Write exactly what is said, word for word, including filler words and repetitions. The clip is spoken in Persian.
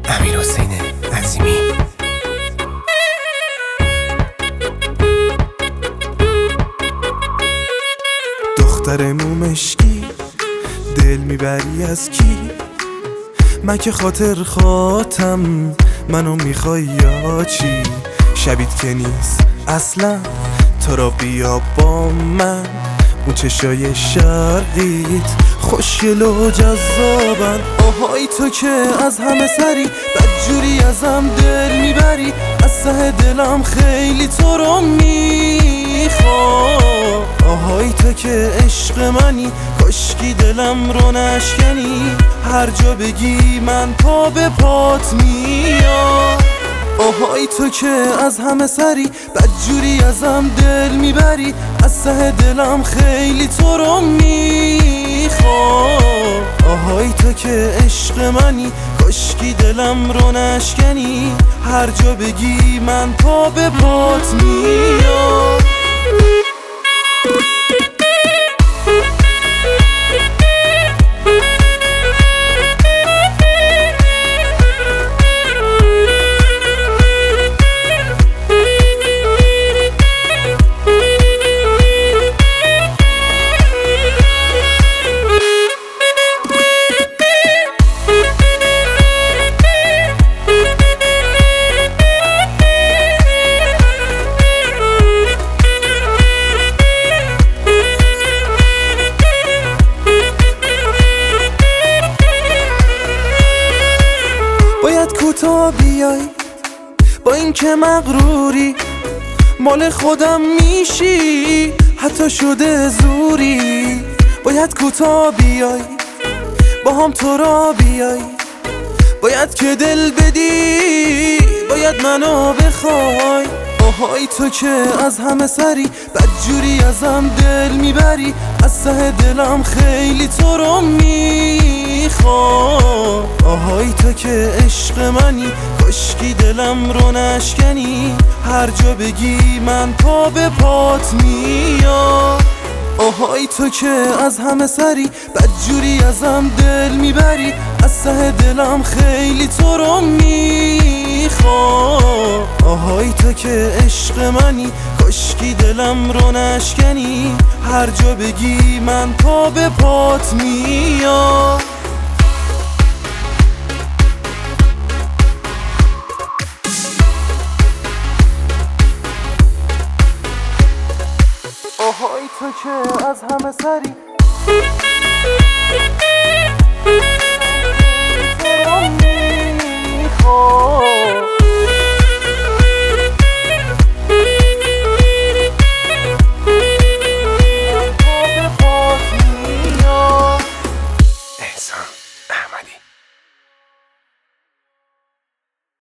امیرحسین عظیمی. دختر مومشکی دل میبری از کی؟ من که خاطر خاطم منو میخوای یا چی؟ شبیت که نیست اصلا تو را بیا با من، اون چشای شرقیت خوشگل و جذابن. آهای تو که از همه سری بدجوری ازم دل میبری، از ته دلم خیلی تو رو میخوام. آهای تو که عشق منی کاشکی دلم رو نشکنی، هر جا بگی من پا به پات میام. آهای تو که از همه سری بدجوری ازم دل میبری، از ته دلم خیلی تو رو میخوام. آهای تو که عشق منی کاشکی دلم رو نشکنی، هر جا بگی من پا به پات میام. باید کوتا بیای با این که مغروری، مال خودم میشی حتی شده زوری. باید کوتا بیای با هم تو را بیای، باید که دل بدی باید منو بخوای. آهای تو که از همه سری بدجوری ازم دل میبری، از ته دلم خیلی تو رو میخوام. آهای تو که عشق منی کاشکی دلم رو نشکنی، هر جا بگی من پا به پات میام. آهای تو که از همه سری بدجوری ازم دل میبری، از ته دلم خیلی تو رو میخوام. آهای تو که عشق منی کاشکی دلم رو نشکنی، هر جا بگی من پا به پات میام.